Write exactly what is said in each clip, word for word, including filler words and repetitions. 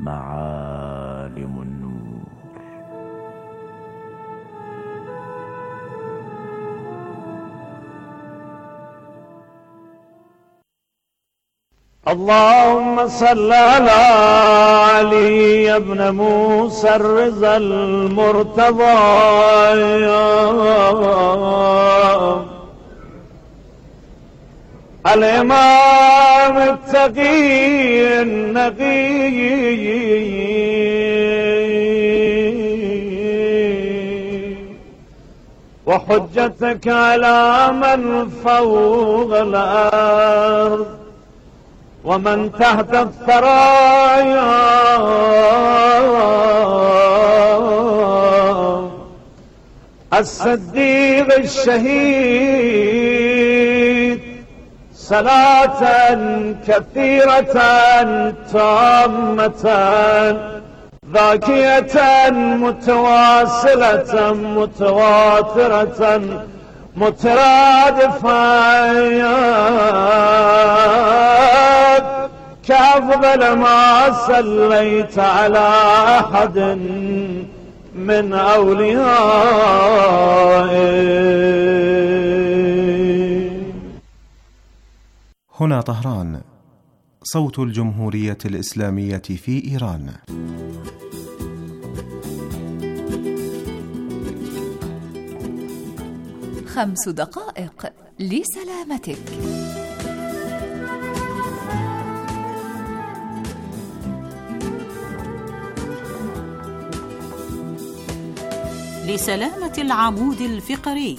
معالم النور. اللهم صل على علي بن موسى الرضا المرتضى الإمام التقي النقي وحجتك على من فوق الأرض ومن تحت الثرايا الصديق الشهيد صلاة كثيرة تامة ذاكية متواصلة متواترة مترادفة كأفضل ما صليت على أحد من أوليائه. هنا طهران، صوت الجمهورية الإسلامية في إيران. خمس دقائق لسلامتك. لسلامة العمود الفقري.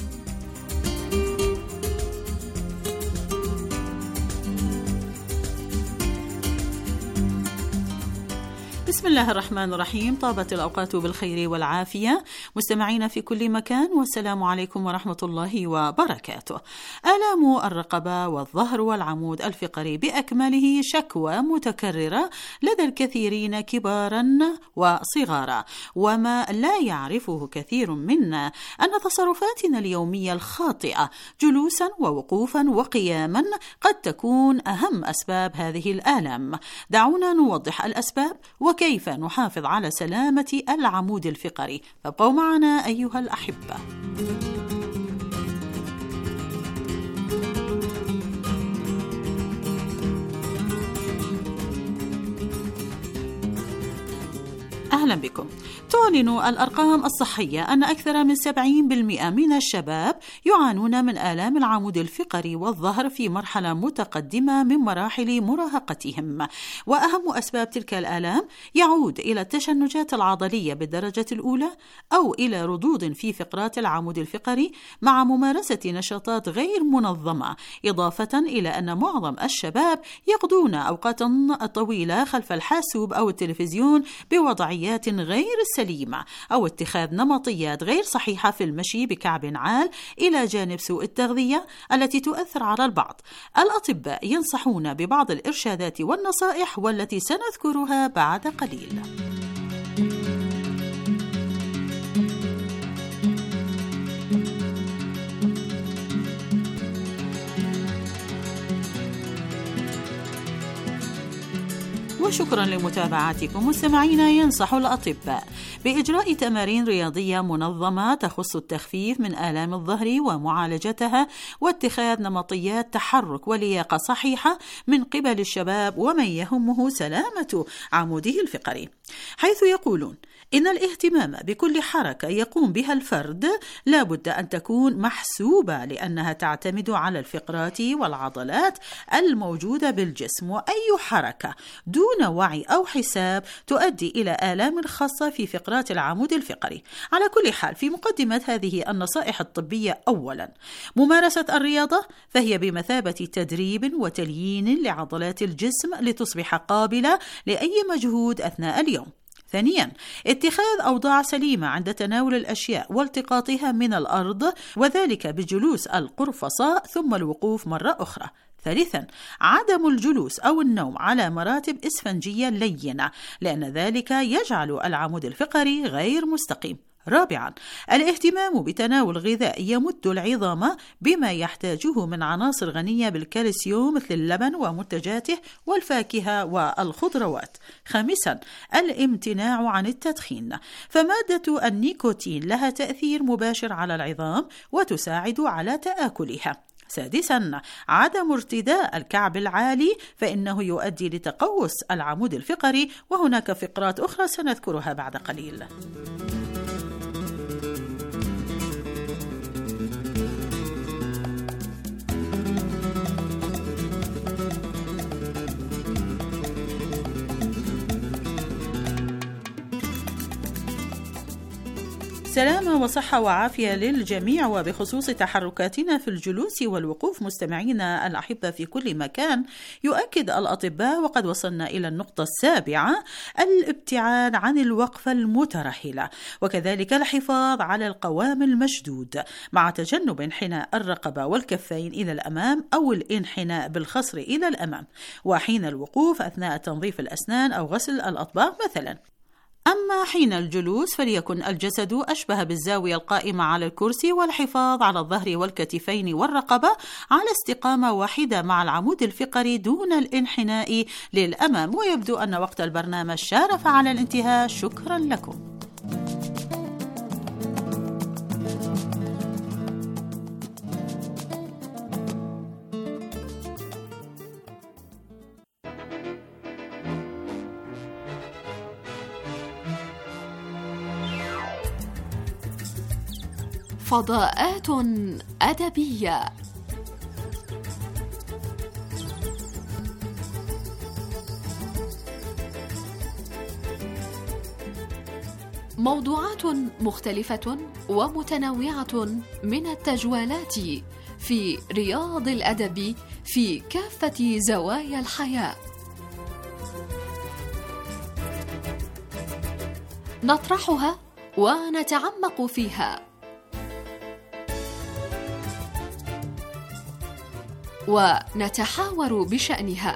بسم الله الرحمن الرحيم. طابت الأوقات بالخير والعافية مستمعين في كل مكان، والسلام عليكم ورحمة الله وبركاته. آلام الرقبة والظهر والعمود الفقري بأكمله شكوى متكررة لدى الكثيرين كبارا وصغارا، وما لا يعرفه كثير منا أن تصرفاتنا اليومية الخاطئة جلوسا ووقوفا وقياما قد تكون أهم أسباب هذه الآلام. دعونا نوضح الأسباب وكيف نحافظ على سلامة العمود الفقري، فابقوا معنا أيها الأحبة. أهلا بكم. تعلن الأرقام الصحية أن أكثر من سبعين بالمئة من الشباب يعانون من آلام العمود الفقري والظهر في مرحلة متقدمة من مراحل مراهقتهم، وأهم أسباب تلك الآلام يعود إلى التشنجات العضلية بالدرجة الأولى أو إلى ردود في فقرات العمود الفقري مع ممارسة نشاطات غير منظمة، إضافة إلى أن معظم الشباب يقضون أوقاتا طويلة خلف الحاسوب أو التلفزيون بوضعيات غير سليمة أو اتخاذ نمطيات غير صحيحة في المشي بكعب عال، إلى جانب سوء التغذية التي تؤثر على البعض. الأطباء ينصحون ببعض الإرشادات والنصائح والتي سنذكرها بعد قليل. وشكرا لمتابعتكم. مستمعينا، ينصح الأطباء بإجراء تمارين رياضية منظمة تخص التخفيف من آلام الظهر ومعالجتها، واتخاذ نمطيات تحرك ولياقة صحيحة من قبل الشباب ومن يهمه سلامة عموده الفقري، حيث يقولون إن الاهتمام بكل حركة يقوم بها الفرد لا بد أن تكون محسوبة، لأنها تعتمد على الفقرات والعضلات الموجودة بالجسم، وأي حركة دون وعي أو حساب تؤدي إلى آلام خاصة في فقرات العمود الفقري. على كل حال، في مقدمة هذه النصائح الطبية، أولا، ممارسة الرياضة فهي بمثابة تدريب وتليين لعضلات الجسم لتصبح قابلة لأي مجهود أثناء اليوم. ثانيا، اتخاذ أوضاع سليمة عند تناول الأشياء والتقاطها من الأرض، وذلك بجلوس القرفصاء ثم الوقوف مرة أخرى. ثالثا، عدم الجلوس أو النوم على مراتب إسفنجية لينة، لأن ذلك يجعل العمود الفقري غير مستقيم. رابعاً، الاهتمام بتناول غذاء يمد العظام بما يحتاجه من عناصر غنية بالكالسيوم مثل اللبن ومنتجاته والفاكهة والخضروات. خامساً، الامتناع عن التدخين، فمادة النيكوتين لها تأثير مباشر على العظام وتساعد على تآكلها. سادساً، عدم ارتداء الكعب العالي فإنه يؤدي لتقوس العمود الفقري، وهناك فقرات أخرى سنذكرها بعد قليل. سلامة وصحة وعافية للجميع. وبخصوص تحركاتنا في الجلوس والوقوف مستمعينا الأحبة في كل مكان، يؤكد الأطباء وقد وصلنا إلى النقطة السابعة الابتعاد عن الوقفة المترهلة، وكذلك الحفاظ على القوام المشدود مع تجنب انحناء الرقبة والكفين إلى الأمام أو الانحناء بالخصر إلى الأمام، وحين الوقوف أثناء تنظيف الأسنان أو غسل الأطباق مثلا. أما حين الجلوس فليكن الجسد أشبه بالزاوية القائمة على الكرسي، والحفاظ على الظهر والكتفين والرقبة على استقامة واحدة مع العمود الفقري دون الانحناء للأمام. ويبدو أن وقت البرنامج شارف على الانتهاء. شكرا لكم. فضاءات أدبية. موضوعات مختلفة ومتنوعة من التجوالات في رياض الأدب في كافة زوايا الحياة. نطرحها ونتعمق فيها، ونتحاور بشأنها.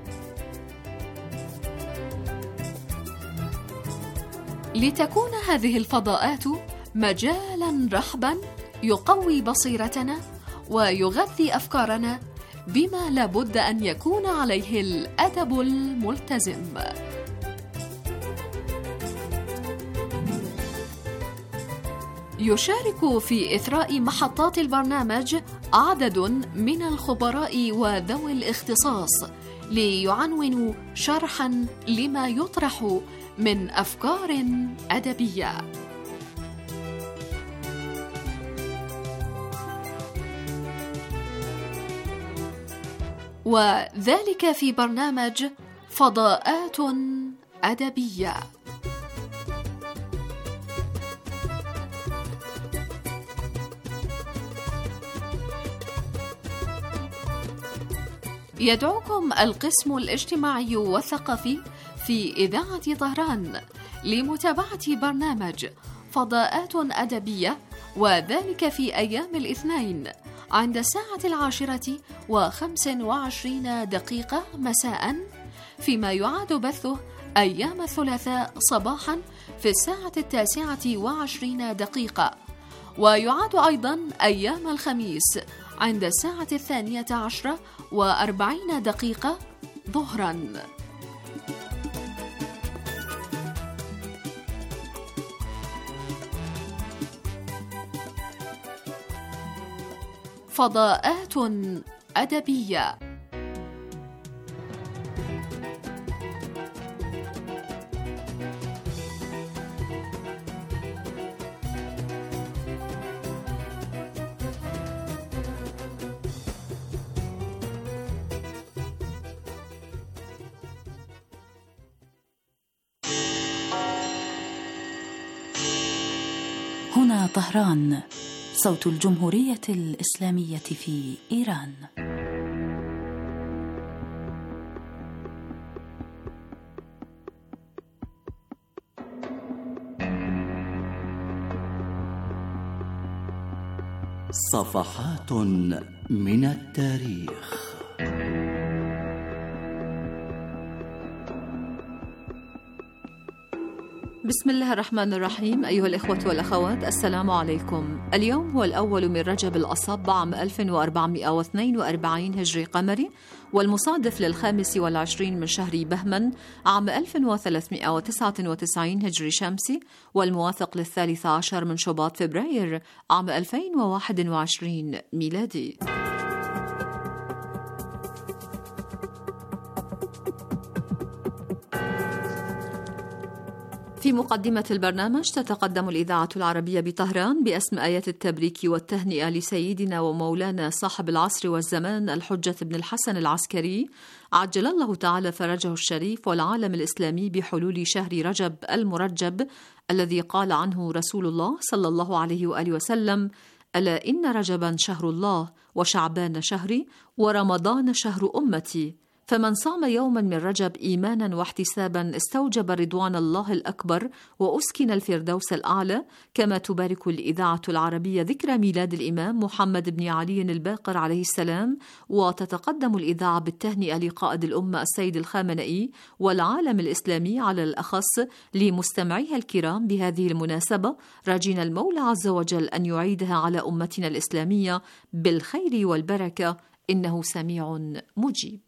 لتكون هذه الفضاءات مجالاً رحباً يقوي بصيرتنا ويغذي أفكارنا بما لابد أن يكون عليه الأدب الملتزم. يشارك في إثراء محطات البرنامج عدد من الخبراء وذوي الاختصاص ليعنونوا شرحاً لما يطرح من أفكار أدبية. وذلك في برنامج فضاءات أدبية. يدعوكم القسم الاجتماعي والثقافي في إذاعة طهران لمتابعة برنامج فضاءات أدبية، وذلك في أيام الاثنين عند الساعة العاشرة وخمس وعشرين دقيقة مساء، فيما يعاد بثه أيام الثلاثاء صباحا في الساعة التاسعة وعشرين دقيقة، ويعاد أيضا أيام الخميس عند الساعة الثانية عشرة وأربعين دقيقة ظهرا. فضاءات أدبية. هنا طهران، صوت الجمهورية الإسلامية في إيران. صفحات من التاريخ. بسم الله الرحمن الرحيم. أيها الإخوة والأخوات، السلام عليكم. اليوم هو الأول من رجب الأصب عام ألف وأربعمائة واثنين وأربعين هجري قمري، والمصادف للخامس والعشرين من شهر بهمن عام ألف وثلاثمائة وتسعة وتسعين هجري شمسي، والموافق للثالث عشر من شباط فبراير عام ألفين وواحد وعشرين ميلادي. في مقدمة البرنامج تتقدم الإذاعة العربية بطهران بأسم آيات التبريك والتهنئة لسيدنا ومولانا صاحب العصر والزمان الحجة بن الحسن العسكري، عجل الله تعالى فرجه الشريف، والعالم الإسلامي بحلول شهر رجب المرجب الذي قال عنه رسول الله صلى الله عليه وآله وسلم: ألا إن رجبا شهر الله، وشعبان شهري، ورمضان شهر أمتي، فمن صام يوما من رجب إيمانا واحتسابا استوجب رضوان الله الأكبر وأسكن الفردوس الأعلى. كما تبارك الإذاعة العربية ذكرى ميلاد الإمام محمد بن علي الباقر عليه السلام، وتتقدم الإذاعة بالتهنئة لقائد الأمة السيد الخامنئي والعالم الإسلامي على الأخص لمستمعيها الكرام بهذه المناسبة، راجين المولى عز وجل أن يعيدها على أمتنا الإسلامية بالخير والبركة، إنه سميع مجيب.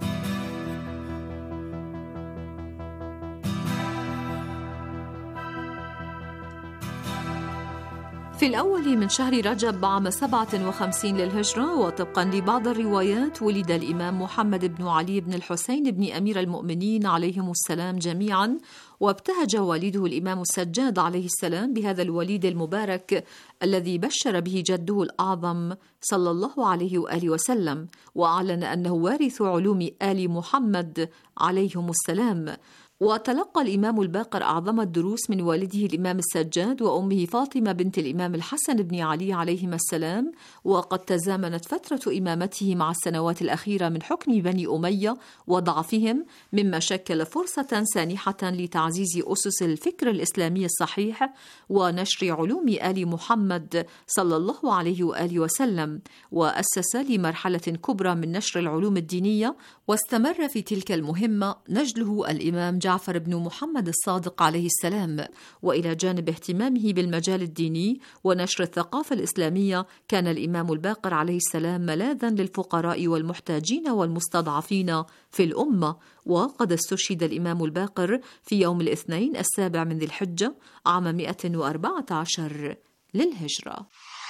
في الأول من شهر رجب عام سبعة وخمسين للهجرة، وطبقا لبعض الروايات، ولد الإمام محمد بن علي بن الحسين بن أمير المؤمنين عليهم السلام جميعا، وابتهج والده الإمام السجاد عليه السلام بهذا الوليد المبارك الذي بشر به جده الأعظم صلى الله عليه وآله وسلم، وأعلن أنه وارث علوم آل محمد عليهم السلام. وتلقى الإمام الباقر أعظم الدروس من والده الإمام السجاد وأمه فاطمة بنت الإمام الحسن بن علي عليهما السلام، وقد تزامنت فترة إمامته مع السنوات الأخيرة من حكم بني أمية وضعفهم، مما شكل فرصة سانحة لتعزيز أسس الفكر الإسلامي الصحيح ونشر علوم آل محمد صلى الله عليه وآله وسلم، وأسس لمرحلة كبرى من نشر العلوم الدينية، واستمر في تلك المهمة نجله الإمام جعفر بن محمد الصادق عليه السلام. وإلى جانب اهتمامه بالمجال الديني ونشر الثقافة الإسلامية، كان الإمام الباقر عليه السلام ملاذا للفقراء والمحتاجين والمستضعفين في الأمة. وقد استشهد الإمام الباقر في يوم الاثنين السابع من ذي الحجة عام مئة وأربعة عشر للهجرة.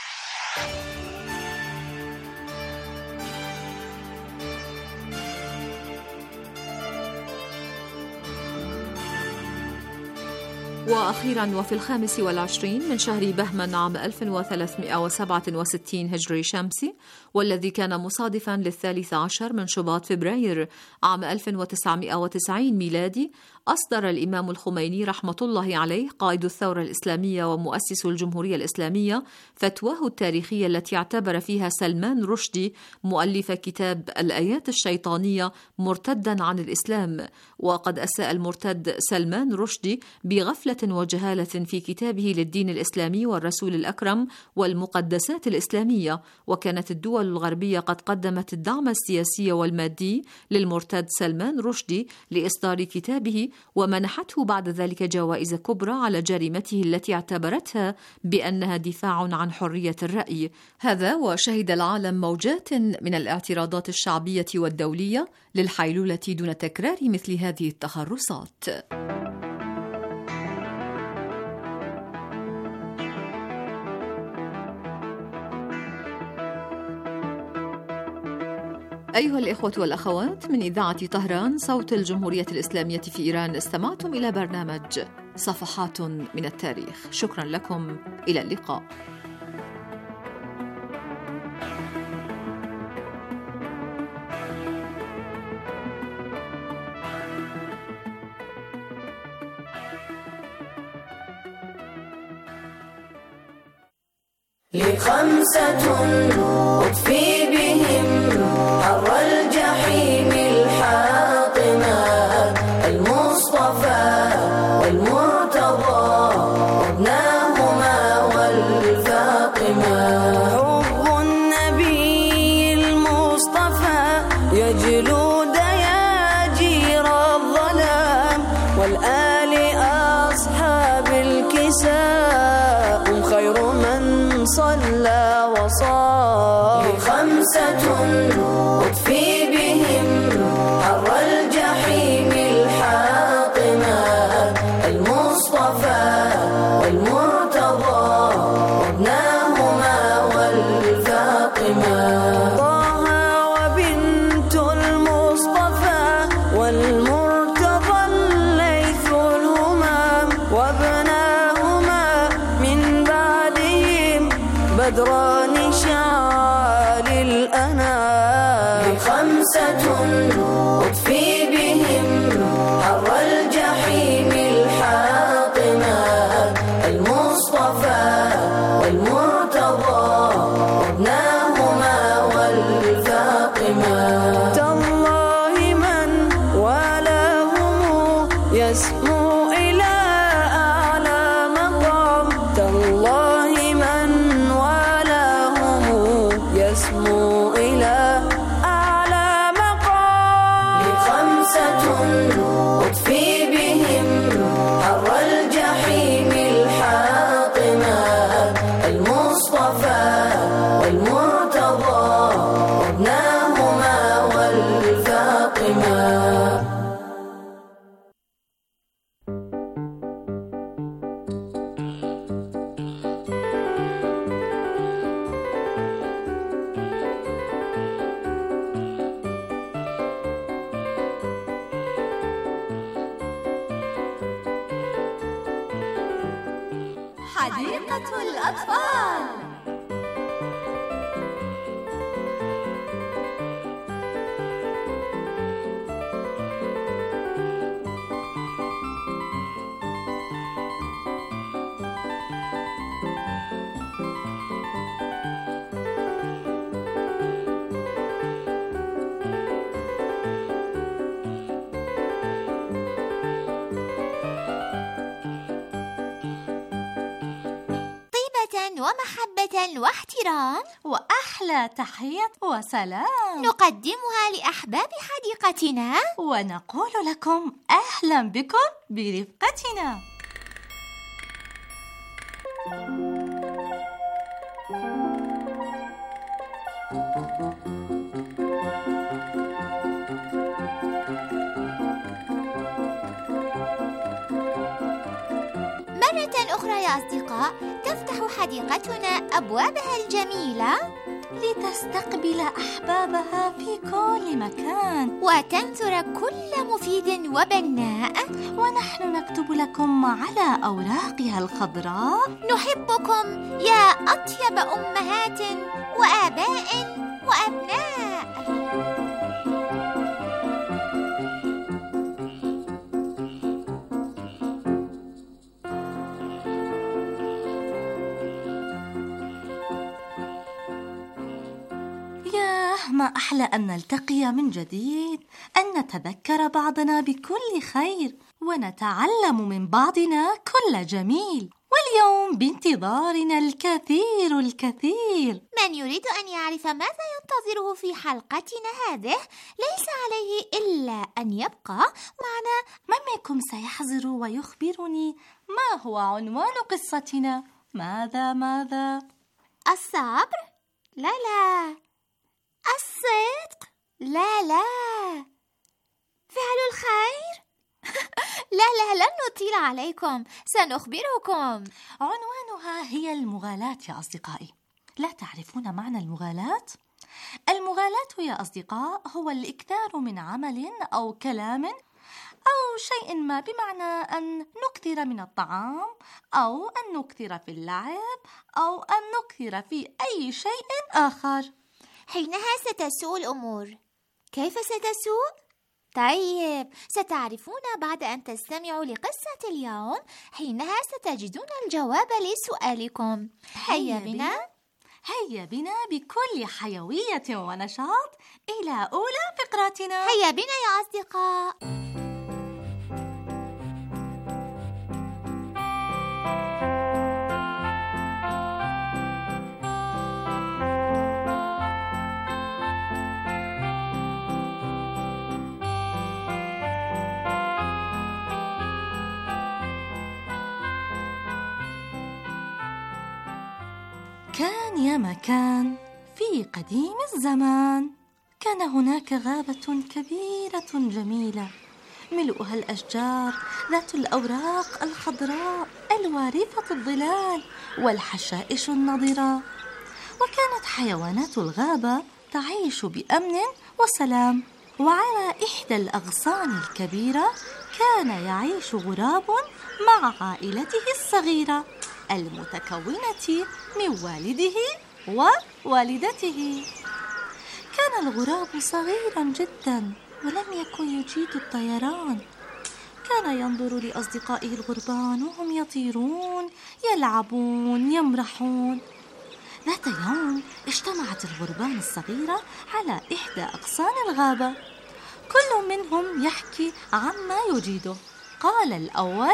وأخيرا وفي الخامس والعشرين من شهر بهمن عام ألف وثلاثمائة وسبعة وستين هجري شمسي، والذي كان مصادفا للثالث عشر من شباط فبراير عام ألف وتسعمائة وتسعين ميلادي، أصدر الإمام الخميني رحمة الله عليه قائد الثورة الإسلامية ومؤسس الجمهورية الإسلامية فتواه التاريخية التي اعتبر فيها سلمان رشدي مؤلف كتاب الآيات الشيطانية مرتدا عن الإسلام. وقد أساء المرتد سلمان رشدي بغفلة وجهالة في كتابه للدين الإسلامي والرسول الأكرم والمقدسات الإسلامية، وكانت الدول الغربية قد قدمت الدعم السياسي والمادي للمرتد سلمان رشدي لإصدار كتابه، ومنحته بعد ذلك جوائز كبرى على جريمته التي اعتبرتها بأنها دفاع عن حرية الرأي. هذا وشهد العالم موجات من الاعتراضات الشعبية والدولية للحيلولة دون تكرار مثل هذه التخرصات. أيها الإخوة والأخوات، من إذاعة طهران صوت الجمهورية الإسلامية في إيران، استمعتم إلى برنامج صفحات من التاريخ. شكرا لكم، إلى اللقاء. لخمسة أطفي بهم حر الجحيم الحاطمة، المصطفى والمرتضى وابناهما والفاطمة. حب النبي المصطفى يجلو دياجير الظلام، والآل أصحاب غدران شعال الأنام خمسة أطفي بهم حر الجحيم الحاطمة المصطفى والمرتضى وابناهما والفاطمة تالله من والاهم يسمو إلى أعلى مقام تالله من والاهم يسمو إلى أعلى مقام لخمسة أطفي بهم حر الجحيم الحاطمة المصطفى والمرتضى وابناهما والفاطمة حديقة الأطفال. ومحبة واحترام وأحلى تحية وسلام نقدمها لأحباب حديقتنا ونقول لكم أهلا بكم برفقتنا. مرة أخرى يا أصدقاء تفتح حديقتنا أبوابها الجميلة لتستقبل أحبابها في كل مكان وتنثر كل مفيد وبناء، ونحن نكتب لكم على أوراقها الخضراء: نحبكم يا أطيب أمهات وآباء وأبناء. ما أحلى أن نلتقي من جديد، أن نتذكر بعضنا بكل خير ونتعلم من بعضنا كل جميل. واليوم بانتظارنا الكثير الكثير. من يريد أن يعرف ماذا ينتظره في حلقتنا هذه ليس عليه إلا أن يبقى معنا. من منكم سيحضر ويخبرني ما هو عنوان قصتنا؟ ماذا ماذا؟ الصبر؟ لا لا. الصدق؟ لا لا. فعل الخير؟ لا لا، لن نطيل عليكم، سنخبركم. عنوانها هي المغالاة يا أصدقائي. لا تعرفون معنى المغالاة؟ المغالاة يا أصدقاء هو الإكثار من عمل أو كلام أو شيء ما، بمعنى أن نكثر من الطعام أو أن نكثر في اللعب أو أن نكثر في أي شيء آخر. حينها ستسوء الأمور. كيف ستسوء؟ طيب، ستعرفون بعد أن تستمعوا لقصة اليوم، حينها ستجدون الجواب لسؤالكم. هيا بنا هيا بنا بكل حيوية ونشاط إلى أولى فقراتنا. هيا بنا يا أصدقاء. كان يا مكان في قديم الزمان، كان هناك غابة كبيرة جميلة ملؤها الأشجار ذات الأوراق الخضراء الوارفة الظلال والحشائش النضرة. وكانت حيوانات الغابة تعيش بأمن وسلام. وعلى إحدى الأغصان الكبيرة كان يعيش غراب مع عائلته الصغيرة. المتكونة من والده ووالدته. كان الغراب صغيرا جدا ولم يكن يجيد الطيران. كان ينظر لأصدقائه الغربان وهم يطيرون يلعبون يمرحون. ذات يوم اجتمعت الغربان الصغيرة على إحدى أغصان الغابة، كل منهم يحكي عما يجيده. قال الأول: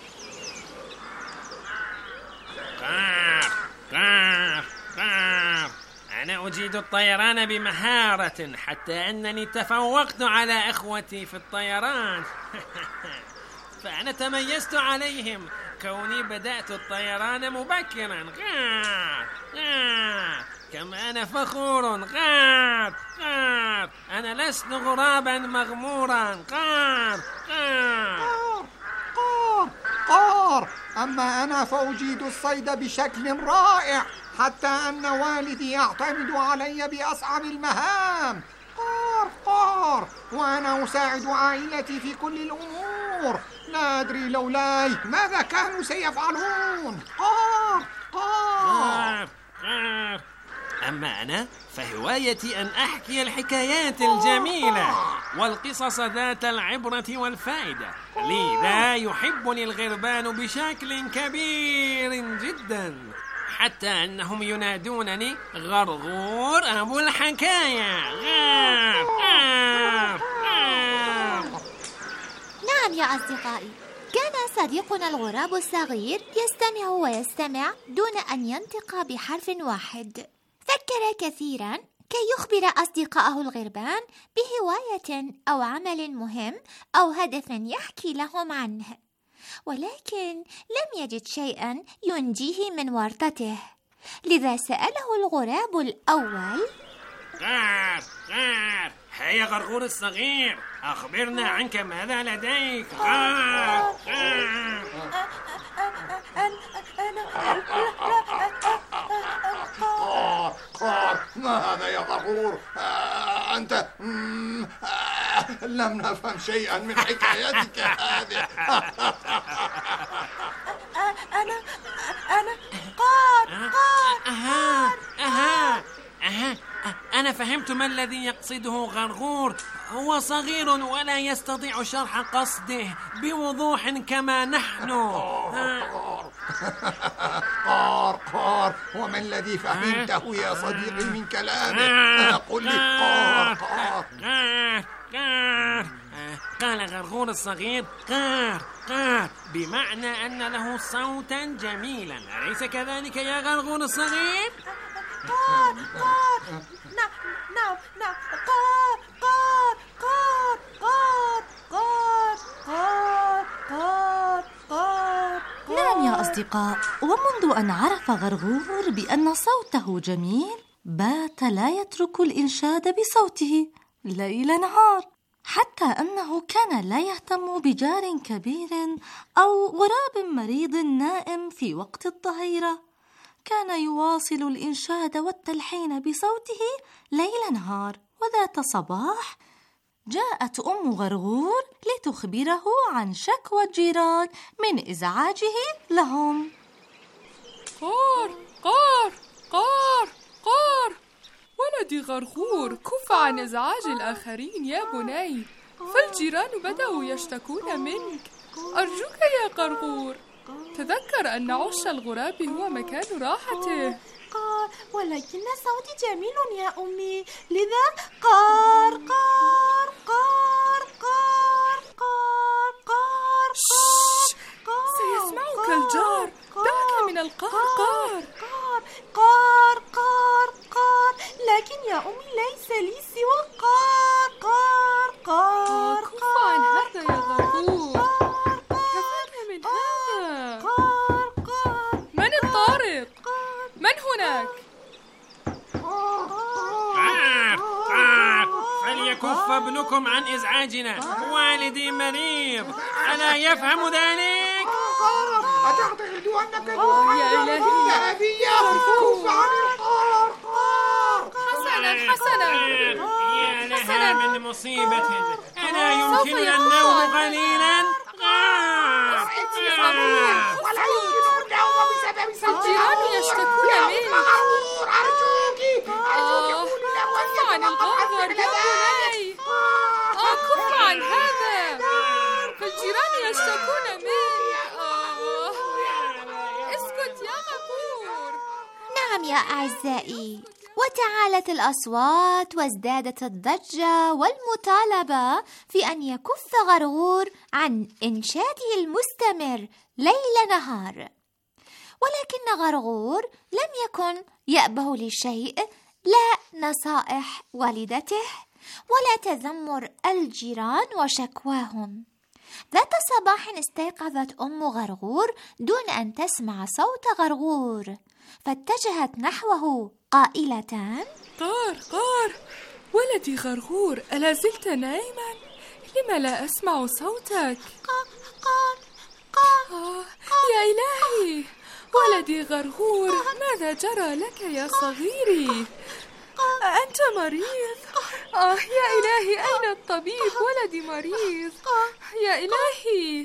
قار قار قار أنا أجيد الطيران بمهارة، حتى أنني تفوقت على أخوتي في الطيران. فأنا تميزت عليهم كوني بدأت الطيران مبكرا. غار غار كما أنا فخور. غار غار أنا لست غرابا مغمورا. غار غار قار قار أما أنا فأجيد الصيد بشكل رائع، حتى أن والدي يعتمد علي بأصعب المهام. قار قار وأنا أساعد عائلتي في كل الأمور. لا أدري لولاي ماذا كانوا سيفعلون. قار قار قار أما أنا فهوايتي أن أحكي الحكايات الجميلة والقصص ذات العبرة والفائدة، لذا يحبني الغربان بشكل كبير جدا، حتى أنهم ينادونني غرغور أبو الحكاية. غار غار غار. نعم يا أصدقائي، كان صديقنا الغراب الصغير يستمع ويستمع دون أن ينطق بحرف واحد. فكر كثيرا كي يخبر أصدقائه الغربان بهواية أو عمل مهم أو هدف يحكي لهم عنه، ولكن لم يجد شيئا ينجيه من ورطته. لذا سأله الغراب الأول: غار غار هيا غرغور الصغير، أخبرنا عنك ماذا لديك. غار غار قار قار ما هذا يا غرغور؟ آه أنت آه لم نفهم شيئا من حكايتك هذه. أنا أنا قار قار أها أها أها أنا فهمت ما الذي يقصده غرغور. هو صغير ولا يستطيع شرح قصده بوضوح كما نحن. قار قار وما الذي فهمته يا صديقي من كلامه؟ قل لي. قار قار قار قال غرغور الصغير قار قار بمعنى أن له صوتا جميلا، أليس كذلك يا غرغور الصغير؟ قار قار نعم نعم نعم قار قار قار قار قار قار قار. نعم يا أصدقاء، ومنذ أن عرف غرغور بأن صوته جميل بات لا يترك الإنشاد بصوته ليل نهار، حتى أنه كان لا يهتم بجار كبير أو غراب مريض نائم في وقت الظهيرة. كان يواصل الإنشاد والتلحين بصوته ليل نهار. وذات صباح جاءت أم غرغور لتخبره عن شكوى الجيران من إزعاجه لهم. قار قار قار قار ولدي غرغور، كف عن إزعاج الآخرين يا بني، فالجيران بدأوا يشتكون منك. أرجوك يا غرغور تذكر أن عش الغراب هو مكان راحته. قار ولكن صوتي جميل يا أمي، لذا قار قار قار قار قار قار قار. سيسمعك الجار، دعك من القار. قار قار قار قار قار لكن يا أمي ليس لي سوى قار قار قار. كف عن هذا يا غرغور، كفاك من هذا. قار قار. من الطارق؟ من هناك؟ قار قار فليكف ابنكم عن إزعاجنا، والدي مريض ألا يفهم ذلك؟ أتعتقد أنك يا إلهي ذهبية؟ كف عن القار. حسنا حسنا يا لها من مصيبة، ألا يمكننا النوم قليلا؟ ولا يمكن النوم بسبب الجيران يشتكون منك. أرجوكي أرجوكي قولي له أن كف عن الغرغر يا بني. آه كف عن هذا، الجيران يشتكون منك. آه اسكت يا غفور. نعم يا أعزائي، وتعالت الأصوات وازدادت الضجة والمطالبة في أن يكف غرغور عن إنشاده المستمر ليل نهار. ولكن غرغور لم يكن يأبه لشيء، لا نصائح والدته ولا تذمر الجيران وشكواهم. ذات صباح استيقظت أم غرغور دون أن تسمع صوت غرغور، فاتجهت نحوه قائلة: قار قار ولدي غرغور، ألا زلت نائما؟ لما لا أسمع صوتك؟ قار قار قار آه يا إلهي، ولدي غرغور، ماذا جرى لك يا صغيري؟ أنت مريض؟ آه يا إلهي، أين الطبيب؟ ولدي مريض يا إلهي.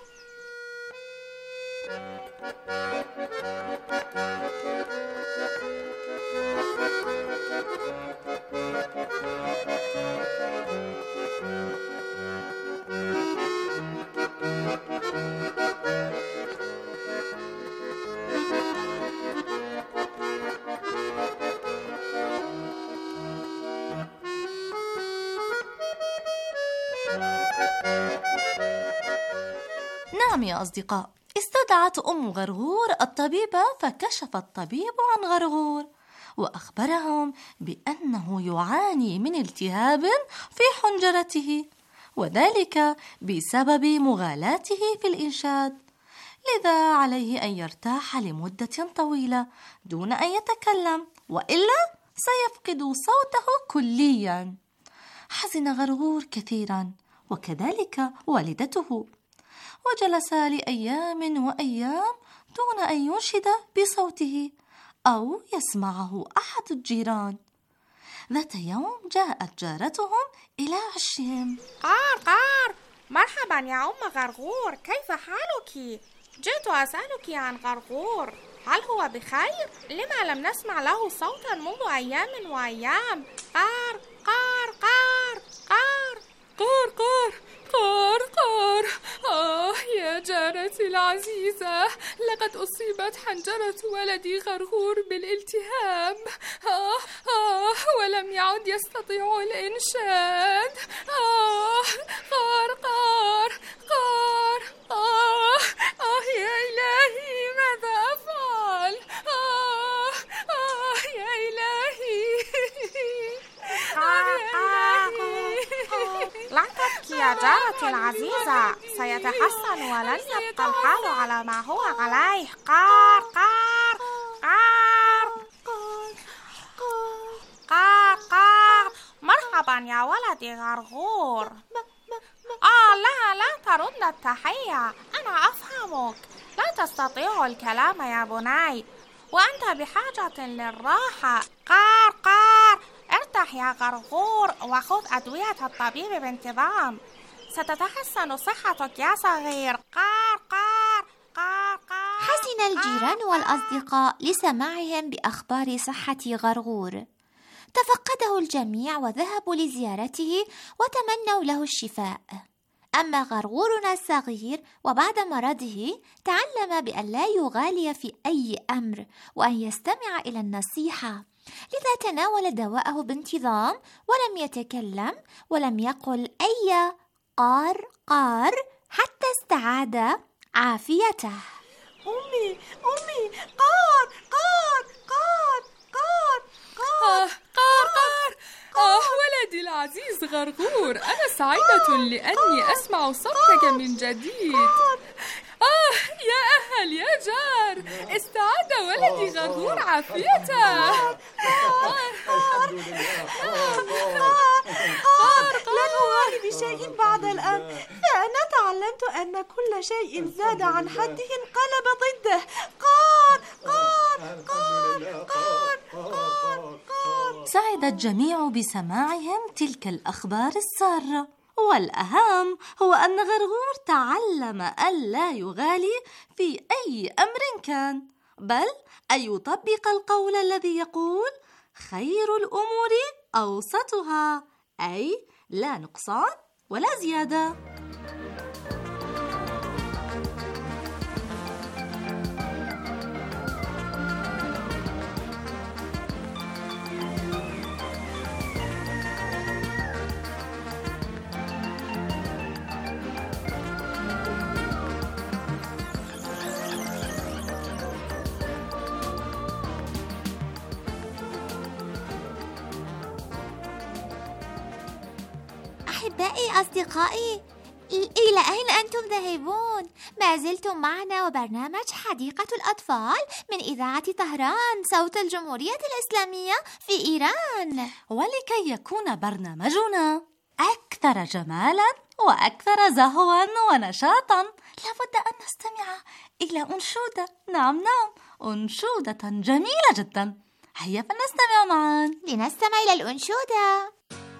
نعم يا أصدقاء، استدعت أم غرغور الطبيب، فكشف الطبيب عن غرغور وأخبرهم بأنه يعاني من التهاب في حنجرته، وذلك بسبب مغالاته في الإنشاد، لذا عليه أن يرتاح لمدة طويلة دون أن يتكلم، وإلا سيفقد صوته كليا. حزن غرغور كثيرا، وكذلك والدته، وجلس لأيام وأيام دون أن ينشد بصوته أو يسمعه أحد الجيران. ذات يوم جاءت جارتهم إلى عشهم. قار قار، مرحبا يا أم غرغور، كيف حالك؟ جئت أسألك عن غرغور، هل هو بخير؟ لما لم نسمع له صوتا منذ أيام وأيام؟ قار قار قار قار قار قار قار قار. آه يا جارتي العزيزة، لقد أصيبت حنجرة ولدي غرغور بالالتهاب، آه آه ولم يعد يستطيع الإنشاد. آه قار قار قار. آه آه يا إلهي، ماذا أفعل؟ آه آه يا إلهي. قار قار. لا تبكي يا جارتي العزيزة، سيتحسن ولن يبقى الحال على ما هو عليه. قار قار قار قار قار. مرحبا يا ولدي غرغور. آه لا لا ترد التحية، أنا أفهمك، لا تستطيع الكلام يا بني، وأنت بحاجة للراحة. قار قار. ارتاح يا غرغور وخذ أدوية الطبيب بانتظام، ستتحسن صحتك يا صغير. قار قار قار قار. حزن الجيران والأصدقاء لسماعهم بأخبار صحة غرغور، تفقده الجميع وذهبوا لزيارته وتمنوا له الشفاء. أما غرغورنا الصغير وبعد مرضه تعلم بأن لا يغالي في أي أمر وأن يستمع إلى النصيحة، لذا تناول دواءه بانتظام ولم يتكلم ولم يقل أي قار قار حتى استعاد عافيته. أمي أمي، قار قار قار قار قار قار قار. آه ولدي العزيز غرغور، أنا سعيدة لأني أسمع صوتك من جديد. آه يا أهل يا جار، استعاد ولدي غرغور عافيته. لن أغالي بشيء بعد الآن، فأنا تعلمت أن كل شيء زاد عن حده انقلب ضده. قار قار قار قار قار قار. سعد الجميع بسماعهم تلك الأخبار السارة، والأهم هو أن غرغور تعلم ألا يغالي في أي أمر كان، بل أن يطبق القول الذي يقول خير الأمور أوسطها، أي لا نقصان ولا زيادة. أحبائي أصدقائي، إلى أين أنتم ذاهبون؟ ما زلتم معنا وبرنامج حديقة الأطفال من إذاعة طهران، صوت الجمهورية الإسلامية في إيران. ولكي يكون برنامجنا أكثر جمالا وأكثر زهوا ونشاطا، لابد أن نستمع إلى أنشودة. نعم نعم أنشودة جميلة جدا. هيا فلنستمع معا. لنستمع إلى الأنشودة.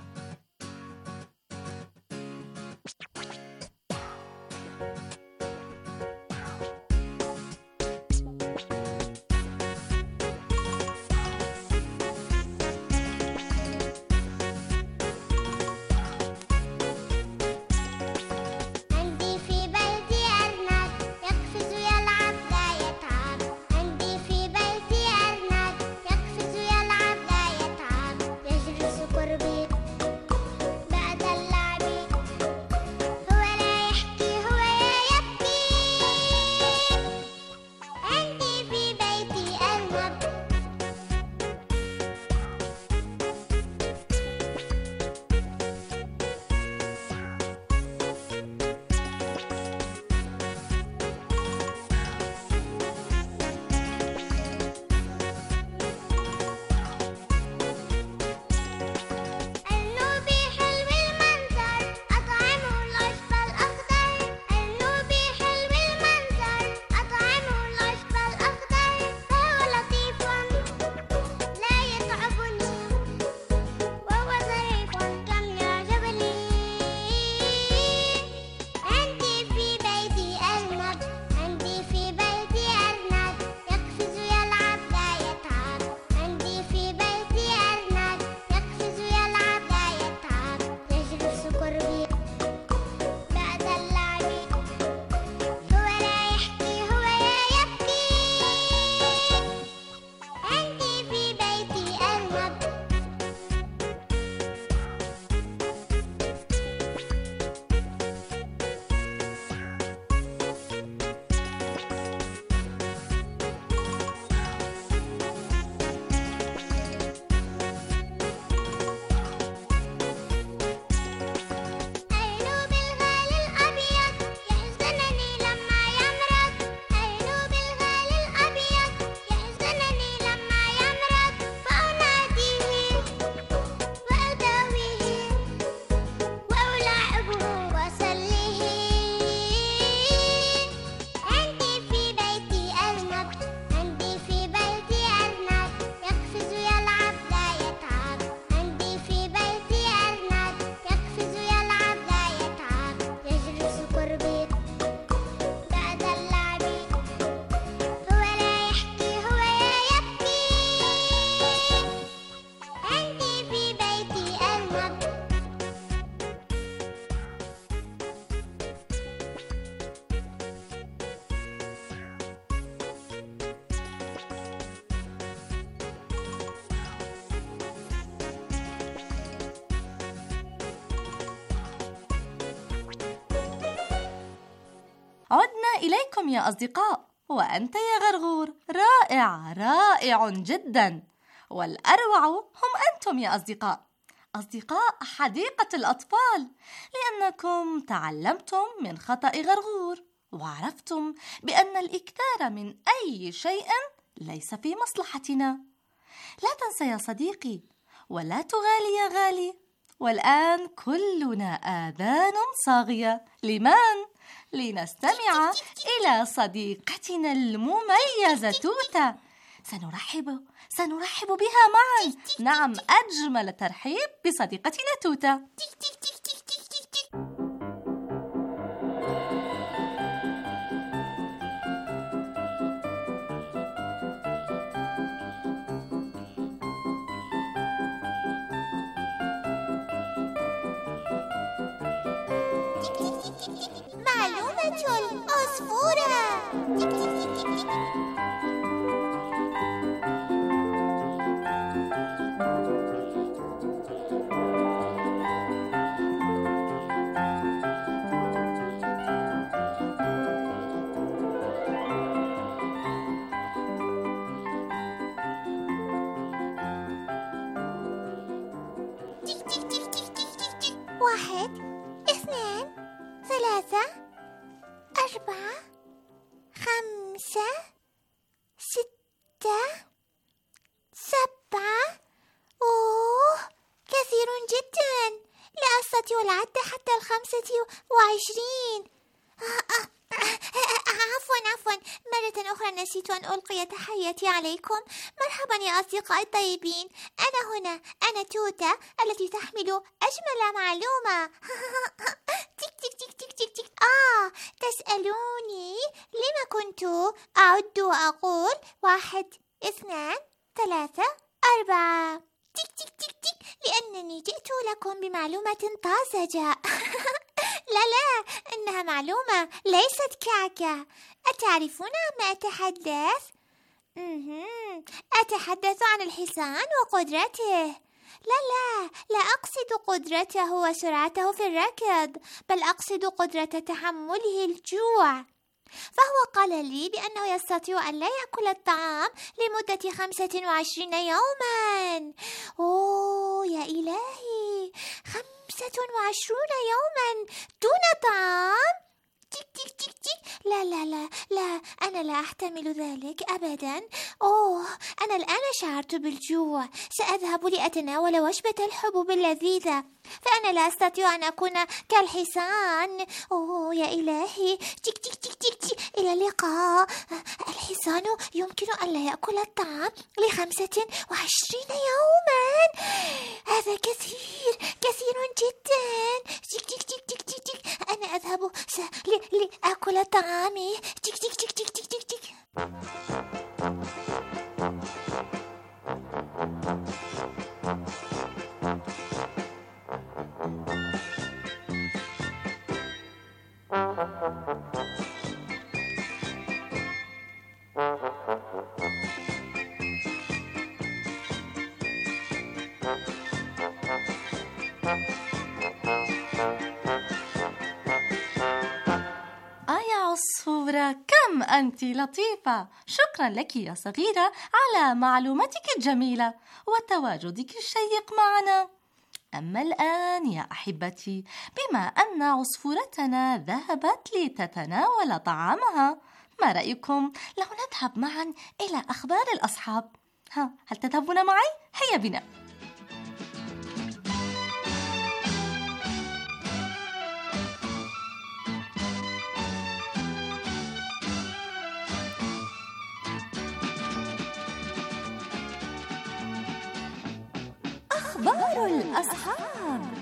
عدنا إليكم يا أصدقاء، وأنت يا غرغور رائع رائع جدا، والأروع هم أنتم يا أصدقاء، أصدقاء حديقة الأطفال، لأنكم تعلمتم من خطأ غرغور وعرفتم بأن الإكثار من أي شيء ليس في مصلحتنا. لا تنسى يا صديقي ولا تغالي يا غالي. والآن كلنا آذان صاغية، لمن؟ لنستمع إلى صديقتنا المميزة توتة. سنرحب سنرحب بها معا. نعم، أجمل ترحيب بصديقتنا توتة. معلومة العصفورة. واحد، اثنين، ثلاثة، أربعة، خمسة، ستة، سبعة. أوه، كثير جدا، لا أستطيع العد حتى الخمسة وعشرين. عفوا عفوا مرة أخرى نسيت أن ألقي تحياتي عليكم. مرحبا يا أصدقائي الطيبين، أنا هنا، أنا توتا التي تحمل أجمل معلومة. تك تك تك تك تك تك. آه تسألوني لما كنت أعد وأقول واحد اثنان ثلاثة أربعة تك تك تك تك، لأنني جئت لكم بمعلومة طازجة. لا لا، إنها معلومة ليست كعكة. أتعرفون عما أتحدث؟ مهم. أتحدث عن الحصان وقدرته. لا لا، لا أقصد قدرته وسرعته في الركض، بل أقصد قدرة تحمله الجوع. فهو قال لي بأنه يستطيع أن لا يأكل الطعام لمدة خمسة وعشرين يوما. أوه يا إلهي، خمسة وعشرون يوما دون طعام؟ تك تك تك تك. لا لا لا لا، أنا لا أحتمل ذلك أبدا. أوه، أنا الآن شعرت بالجوع، سأذهب لأتناول وجبة الحبوب اللذيذة، فأنا لا أستطيع أن أكون كالحصان. أوه يا إلهي، تك تك تك تك تك. إلى اللقاء. الحصان يمكن أن لا يأكل الطعام لخمسة وعشرين يوما. هذا كثير كثير جدا. تك تك تك تك تك تك. أنا أذهب س... ل... لأكل طعامي. تك تك تك تك تك تك تك. عصفورة، كم أنت لطيفة. شكرا لك يا صغيرة على معلومتك الجميلة وتواجدك الشيق معنا. أما الآن يا أحبتي، بما أن عصفورتنا ذهبت لتتناول طعامها، ما رأيكم لو نذهب معا إلى أخبار الأصحاب؟ ها، هل تذهبون معي؟ هيا بنا. أخبار الأصحاب.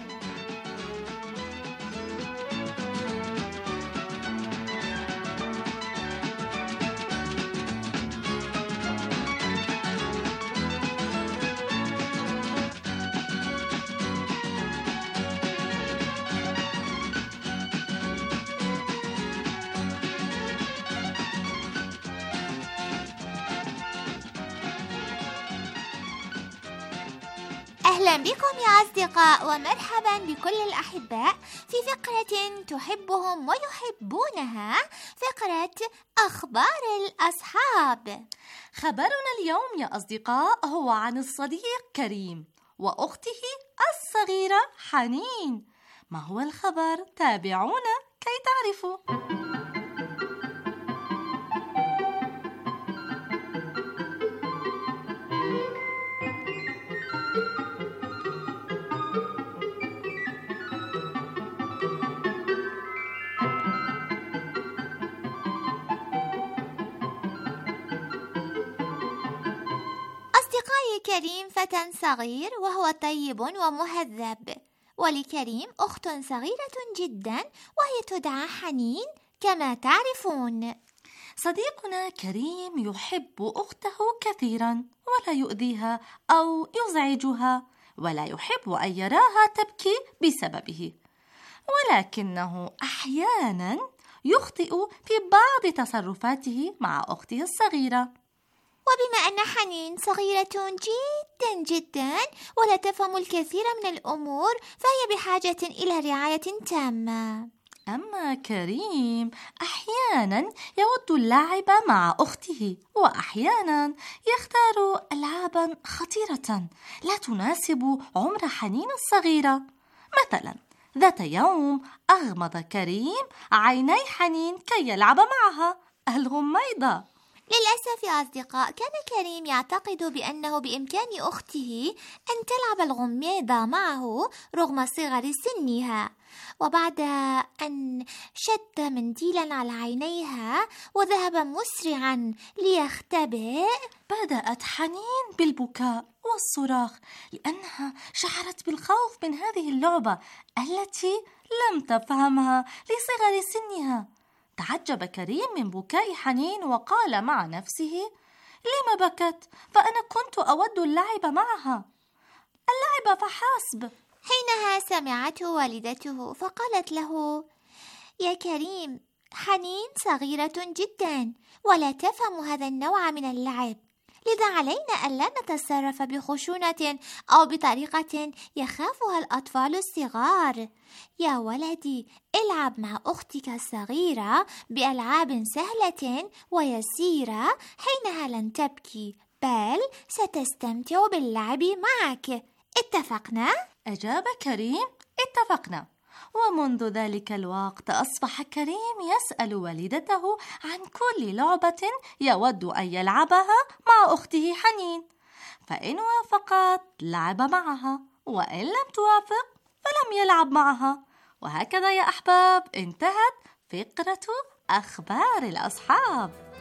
أهلا بكم يا أصدقاء، ومرحبا بكل الأحباء في فقرة تحبهم ويحبونها، فقرة أخبار الأصحاب. خبرنا اليوم يا أصدقاء هو عن الصديق كريم وأخته الصغيرة حنين. ما هو الخبر؟ تابعونا كي تعرفوا. كريم فتى صغير وهو طيب ومهذب، ولكريم أخت صغيرة جدا وهي تدعى حنين كما تعرفون. صديقنا كريم يحب أخته كثيرا ولا يؤذيها أو يزعجها، ولا يحب أن يراها تبكي بسببه، ولكنه أحيانا يخطئ في بعض تصرفاته مع أخته الصغيرة. وبما أن حنين صغيرة جدا جدا ولا تفهم الكثير من الأمور، فهي بحاجة إلى رعاية تامة. أما كريم أحيانا يود اللعب مع أخته، وأحيانا يختار ألعابا خطيرة لا تناسب عمر حنين الصغيرة. مثلا ذات يوم أغمض كريم عيني حنين كي يلعب معها الغميضة. للأسف يا أصدقاء، كان كريم يعتقد بأنه بإمكان أخته أن تلعب الغميضة معه رغم صغر سنها، وبعد أن شد منديلا على عينيها وذهب مسرعا ليختبئ، بدأت حنين بالبكاء والصراخ لأنها شعرت بالخوف من هذه اللعبة التي لم تفهمها لصغر سنها. تعجب كريم من بكاء حنين وقال مع نفسه: لما بكت؟ فأنا كنت أود اللعب معها، اللعب فحسب. حينها سمعته والدته فقالت له: يا كريم، حنين صغيرة جدا ولا تفهم هذا النوع من اللعب، لذا علينا ألا نتصرف بخشونة أو بطريقة يخافها الأطفال الصغار. يا ولدي، العب مع أختك الصغيرة بألعاب سهلة ويسيرة، حينها لن تبكي بل ستستمتع باللعب معك. اتفقنا؟ أجاب كريم: اتفقنا. ومنذ ذلك الوقت أصبح كريم يسأل والدته عن كل لعبة يود أن يلعبها مع أخته حنين، فإن وافقت لعب معها، وإن لم توافق فلم يلعب معها. وهكذا يا أحباب انتهت فقرة أخبار الأصحاب.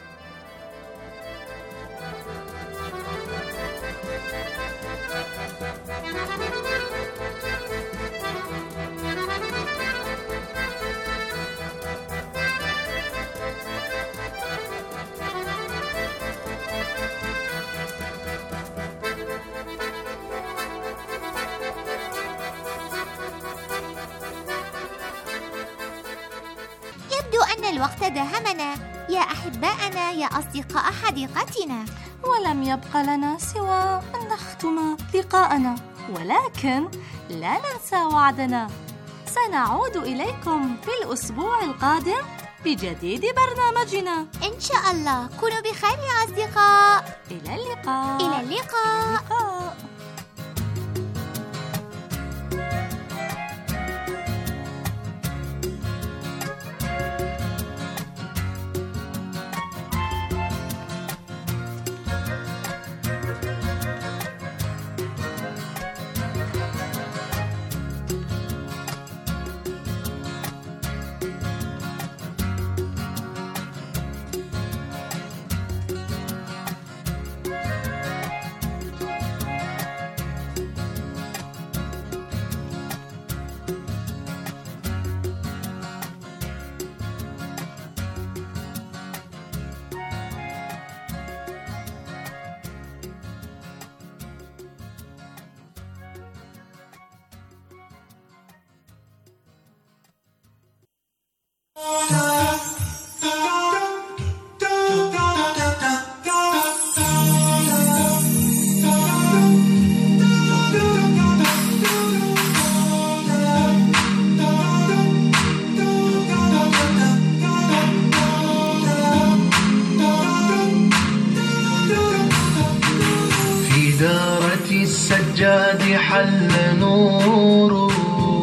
يبدو أن الوقت داهمنا يا أحباءنا يا أصدقاء حديقتنا، ولم يبق لنا سوى أن نختم لقاءنا، ولكن لا ننسى وعدنا، سنعود إليكم في الأسبوع القادم بجديد برنامجنا إن شاء الله. كونوا بخير يا أصدقاء. إلى اللقاء. إلى اللقاء, إلى اللقاء. السجاد حل نور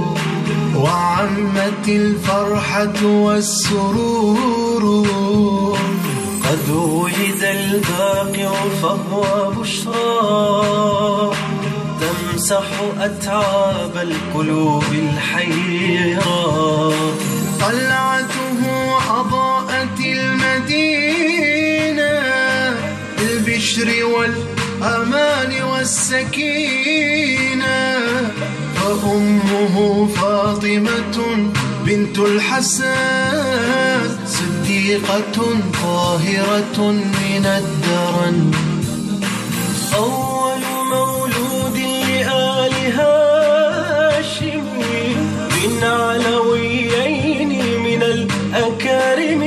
وعمت الفرحة والسرور، قد ولد الباقع فهو بشرى تمسح أتعاب القلوب الحيرة، طلعته أضاءت المدينة بالبشر والأمان والسكينة، فأمه فاطمة بنت الحسن صديقة طاهرة من الدرن، أول مولود لآل هاشم من علوي الأكارم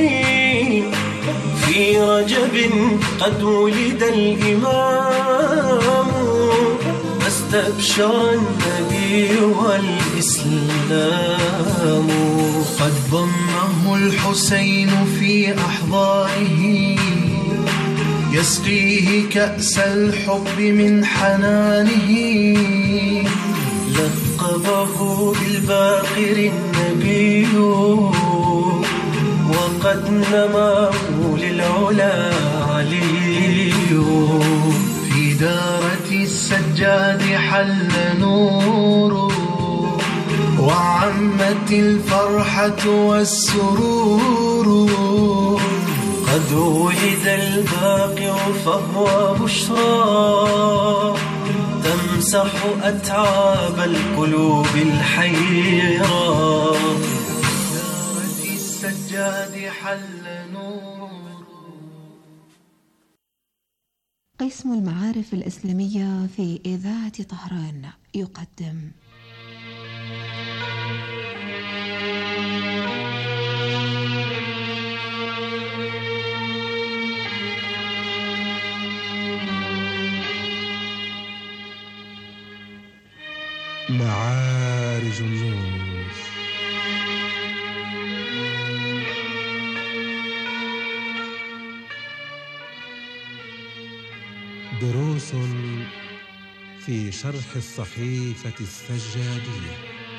في رجب قد ولد الإمام فاستبشر النبي والإسلام قد ضمه الحسين في أحضانه يسقيه كأس الحب من حنانه لقبه بالباقر النبي وقد نماه للعلا علي في دارة السجاد حل نور وعمت الفرحة والسرور قد ولد الباقر فهو بشرى تمسح أتعاب القلوب الحيرة دارة السجاد حل نور. قسم المعارف الإسلامية في إذاعة طهران يقدم معارج النور. دروس في شرح الصحيفة السجادية.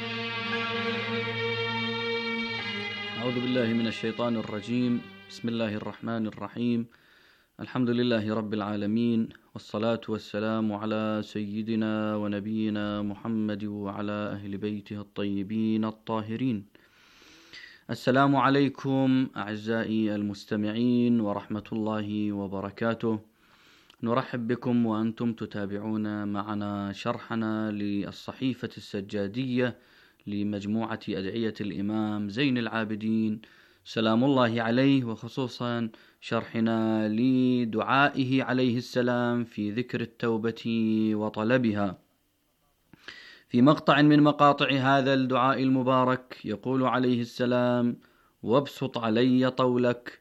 أعوذ بالله من الشيطان الرجيم. بسم الله الرحمن الرحيم. الحمد لله رب العالمين، والصلاة والسلام على سيدنا ونبينا محمد وعلى أهل بيته الطيبين الطاهرين. السلام عليكم أعزائي المستمعين ورحمة الله وبركاته. نرحب بكم وأنتم تتابعون معنا شرحنا للصحيفة السجادية لمجموعة أدعية الإمام زين العابدين سلام الله عليه، وخصوصا شرحنا لدعائه عليه السلام في ذكر التوبة وطلبها. في مقطع من مقاطع هذا الدعاء المبارك يقول عليه السلام: وابسط علي طولك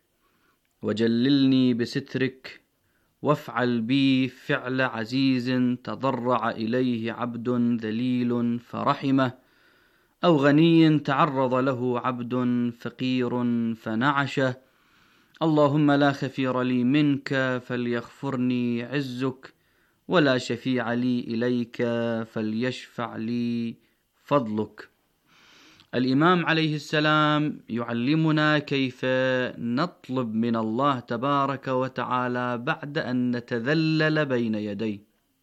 وجللني بسترك وافعل بي فعل عزيز تضرع إليه عبد ذليل فرحمه، أو غني تعرض له عبد فقير فنعشه. اللهم لا خفير لي منك فليغفرني عزك، ولا شفيع لي إليك فليشفع لي فضلك. الإمام عليه السلام يعلمنا كيف نطلب من الله تبارك وتعالى بعد أن نتذلل بين يديه،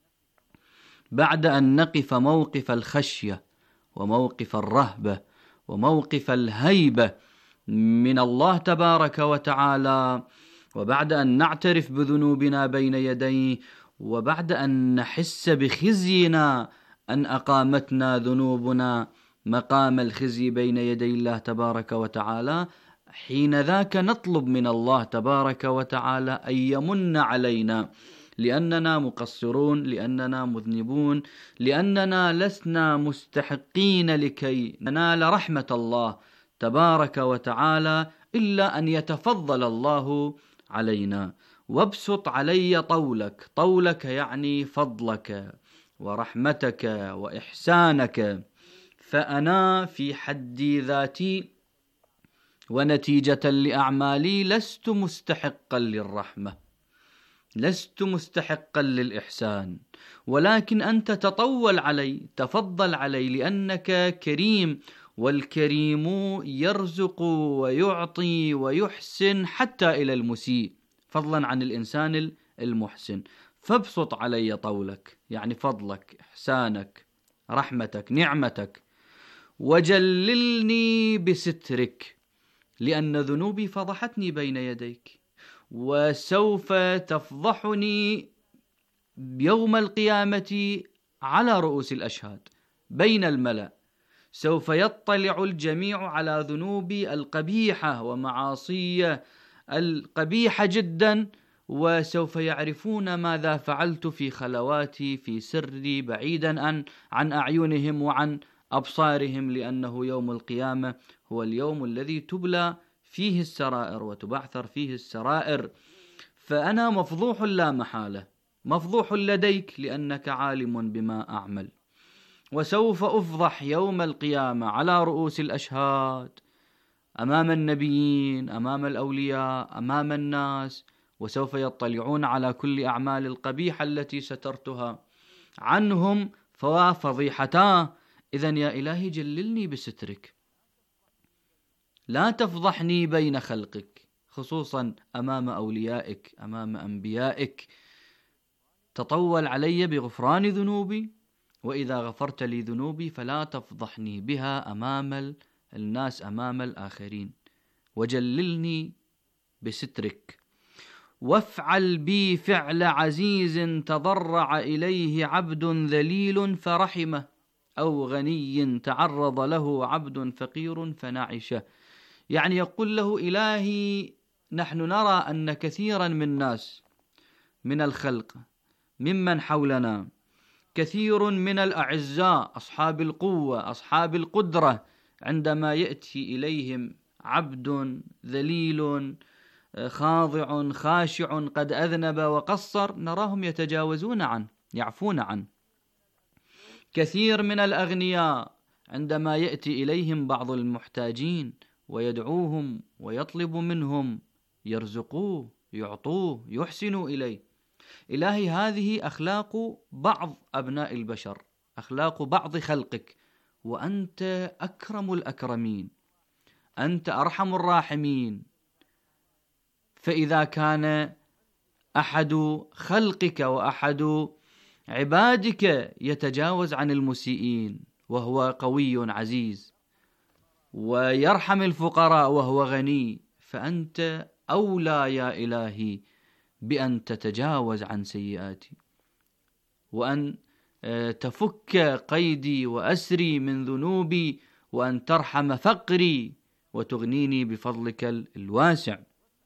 بعد أن نقف موقف الخشية وموقف الرهبة وموقف الهيبة من الله تبارك وتعالى، وبعد أن نعترف بذنوبنا بين يديه، وبعد أن نحس بخزينا أن أقامتنا ذنوبنا مقام الخزي بين يدي الله تبارك وتعالى. حين ذاك نطلب من الله تبارك وتعالى أن يمن علينا، لأننا مقصرون، لأننا مذنبون، لأننا لسنا مستحقين لكي ننال رحمة الله تبارك وتعالى إلا أن يتفضل الله علينا. وابسط علي طولك، طولك يعني فضلك ورحمتك وإحسانك، فأنا في حد ذاتي ونتيجة لأعمالي لست مستحقا للرحمة، لست مستحقا للإحسان، ولكن أنت تطول علي، تفضل علي، لأنك كريم، والكريم يرزق ويعطي ويحسن حتى إلى المسيء، فضلا عن الإنسان المحسن. فابسط علي طولك يعني فضلك، إحسانك، رحمتك، نعمتك، وجللني بسترك، لأن ذنوبي فضحتني بين يديك، وسوف تفضحني يوم القيامة على رؤوس الأشهاد بين الملأ. سوف يطلع الجميع على ذنوبي القبيحة ومعاصي القبيحة جدا، وسوف يعرفون ماذا فعلت في خلواتي في سري بعيدا عن عن أعينهم وعن أبصارهم، لأنه يوم القيامة هو اليوم الذي تبلى فيه السرائر وتبعثر فيه السرائر، فأنا مفضوح لا محالة، مفضوح لديك لأنك عالم بما أعمل، وسوف أفضح يوم القيامة على رؤوس الأشهاد أمام النبيين، أمام الأولياء، أمام الناس، وسوف يطلعون على كل أعمال القبيحة التي سترتها عنهم فضيحتاه. إذن يا إلهي جللني بسترك، لا تفضحني بين خلقك، خصوصا أمام أوليائك، أمام أنبيائك. تطول علي بغفران ذنوبي، وإذا غفرت لي ذنوبي فلا تفضحني بها أمام الناس، أمام الآخرين، وجللني بسترك. وافعل بي فعل عزيز تضرع إليه عبد ذليل فرحمه، أو غني تعرض له عبد فقير فنعشه. يعني يقول له: إلهي، نحن نرى أن كثيرا من الناس من الخلق ممن حولنا، كثير من الأعزاء أصحاب القوة أصحاب القدرة، عندما يأتي إليهم عبد ذليل خاضع خاشع قد أذنب وقصر، نراهم يتجاوزون عنه، يعفون عنه. كثير من الأغنياء عندما يأتي إليهم بعض المحتاجين ويدعوهم ويطلب منهم يرزقوه، يعطوه، يحسنوا إليه. إلهي، هذه أخلاق بعض أبناء البشر، أخلاق بعض خلقك، وأنت أكرم الأكرمين، أنت أرحم الراحمين. فإذا كان أحد خلقك وأحد عبادك يتجاوز عن المسيئين وهو قوي عزيز، ويرحم الفقراء وهو غني، فأنت أولى يا إلهي بأن تتجاوز عن سيئاتي، وأن تفك قيدي وأسري من ذنوبي، وأن ترحم فقري وتغنيني بفضلك الواسع.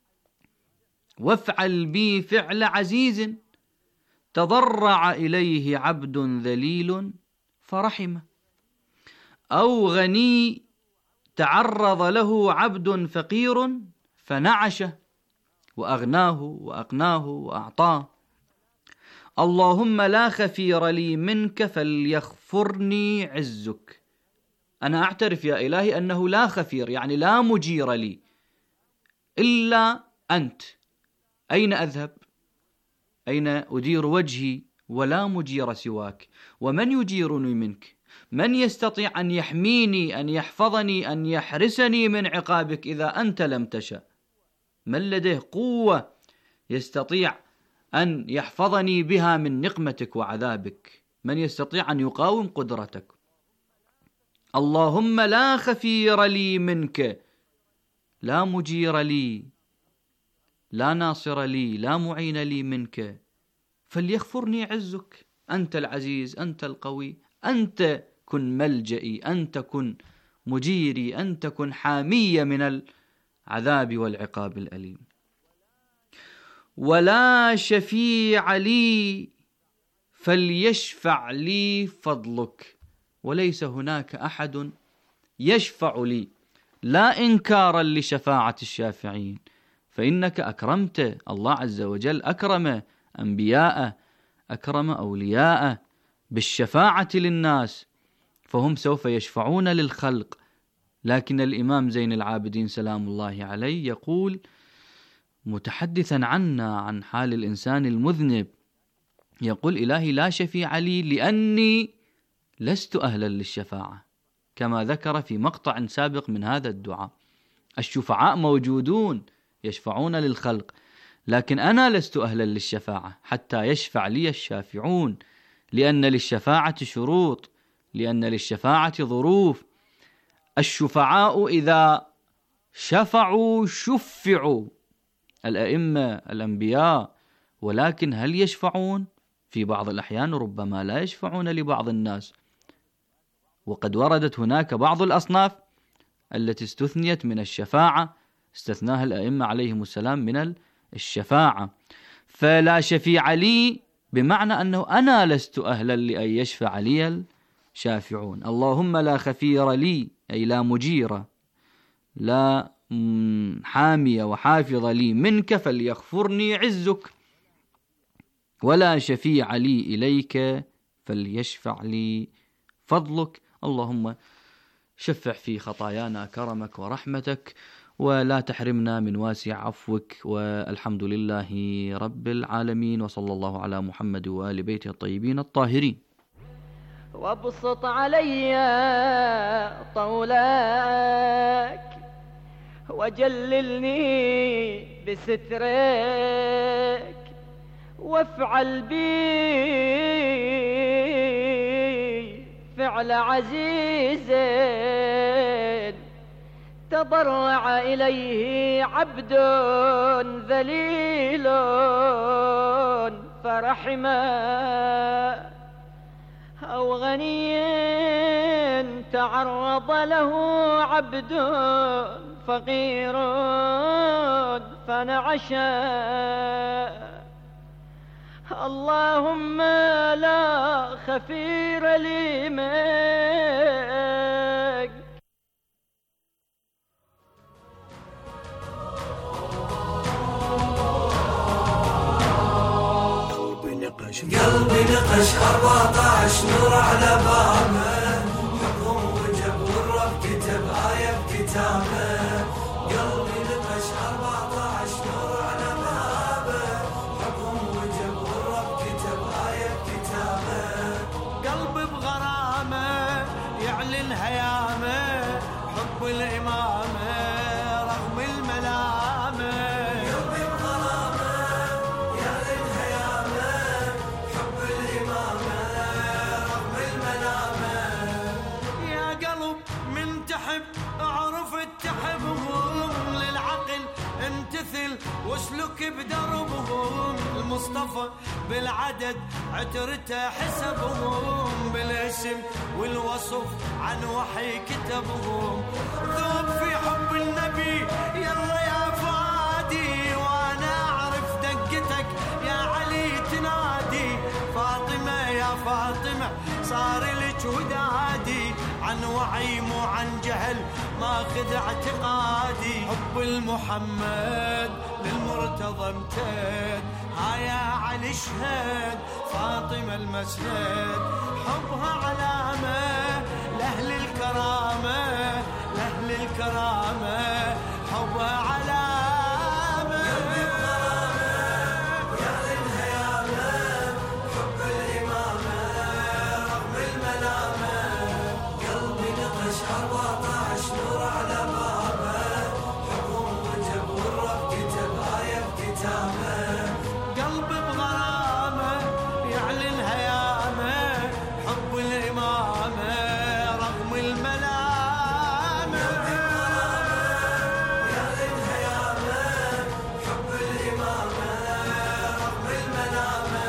وافعل بي فعل عزيز تضرع إليه عبد ذليل فرحمه، أو غني تعرض له عبد فقير فنعشه وأغناه وأقناه وأعطاه. اللهم لا خفير لي منك فليغفرني عزك. أنا أعترف يا إلهي أنه لا خفير، يعني لا مجير لي إلا أنت. أين أذهب؟ أين أدير وجهي؟ ولا مجير سواك. ومن يجيرني منك؟ من يستطيع أن يحميني، أن يحفظني، أن يحرسني من عقابك إذا أنت لم تشأ؟ من لديه قوة يستطيع أن يحفظني بها من نقمتك وعذابك؟ من يستطيع أن يقاوم قدرتك؟ اللهم لا خفير لي منك، لا مجير لي، لا ناصر لي، لا معين لي منك، فليغفرني عزك. أنت العزيز، أنت القوي، أنت كن ملجئي، أنت كن مجيري، أنت كن حامي من العذاب والعقاب الأليم. ولا شفيع لي فليشفع لي فضلك. وليس هناك أحد يشفع لي، لا إنكارا لشفاعة الشافعين، فإنك أكرمت، الله عز وجل أكرم أنبياءه، أكرم أولياءه بالشفاعة للناس، فهم سوف يشفعون للخلق. لكن الإمام زين العابدين سلام الله عليه يقول متحدثا عنا عن حال الإنسان المذنب، يقول: إلهي لا شفيع لي لأني لست أهلا للشفاعة، كما ذكر في مقطع سابق من هذا الدعاء. الشفعاء موجودون يشفعون للخلق، لكن أنا لست أهلا للشفاعة حتى يشفع لي الشافعون، لأن للشفاعة شروط، لأن للشفاعة ظروف. الشفعاء إذا شفعوا شفعوا، الأئمة الأنبياء، ولكن هل يشفعون؟ في بعض الأحيان ربما لا يشفعون لبعض الناس، وقد وردت هناك بعض الأصناف التي استثنيت من الشفاعة، استثناها الأئمة عليهم السلام من الشفاعة. فلا شفيع لي بمعنى أنه أنا لست أهلا لأن يشفع لي الشافعون. اللهم لا خفير لي، أي لا مجير، لا حامية وحافظة لي منك فليغفرني عزك، ولا شفيع لي إليك فليشفع لي فضلك. اللهم شفع في خطايانا كرمك ورحمتك، ولا تحرمنا من واسع عفوك، والحمد لله رب العالمين، وصلى الله على محمد وآل بيته الطيبين الطاهرين. وابسط علي طولك وجللني بسترك، وافعل بي فعل عزيز تضرع إليه عبد ذليل فرحمه، أو غني تعرض له عبد فقير فنعشا. اللهم لا خفير لي منك. قلبي نقش أربعة عشر نور على بابه، حكم وجب والرب كتب آية بكتابه. قلبي نقش أربعة عشر نور على بابه، حكم وجب والرب كتب آية بكتابه. قلبي بغرامه يعلن هيامه، حب الإمامة رغم الملامة. قلبي بغرامه يعلن هيامه، حب الإمامة رغم الملامة. يا قلب من تحب اعرف تحبهم، للعقل امتثل واسلك بدربهم. المصطفى بالعدد عترته حسبهم، بالاسم والوصف عن وحي كتبهم. ذوب في حب النبي يلا يا فادي، وانا اعرف دقتك يا علي تنادي. فاطمة يا فاطمة صار لك ودادي، عن وعي مو عن جهل ماخذ اعتقادي. حب المحمد للمرتضى امتد، ها يا علي اشهد فاطمة المسند. حبها علامة لأهل الكرامة، لأهل الكرامة حبها علامة. قلبي بغرامة يعلن هيامة، حب الإمامة رغم الملامة. قلبي نقش أربعة عشر نور على بابه، حكم وجب والرب كتب آية بكتابه. قلبي بغرامة يعلن هيامة، حب الإمامة رغم الملامة. قلبي بغرامة يعلن هيامة، حب الإمامة رغم الملامة.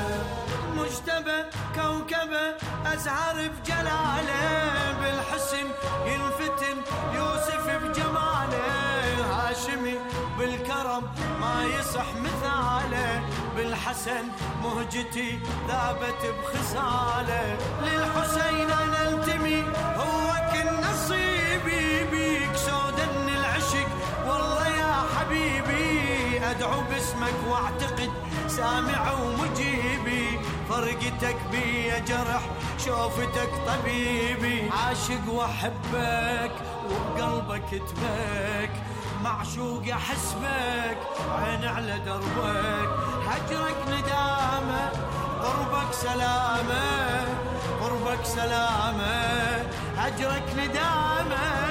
مجتبى كوكبة أزهر بجلاله، بالحسن ينفتن يوسف بجماله. هاشمي بالكرم ما يصح مثاله، بالحسن مهجتي ذابت بخساله. للحسين أنا انتمي هو كل نصيبي، بيك سودن العشق والله يا حبيبي. أدعو باسمك واعتقد سامع ومجيبي، فرقتك بي جرح شوفتك طبيبي. عاشق واحبك وبقلبك تبك، معشوق احسبك عين على دربك. هجرك ندامة قربك سلامة، قربك سلامة. هجرك ندامة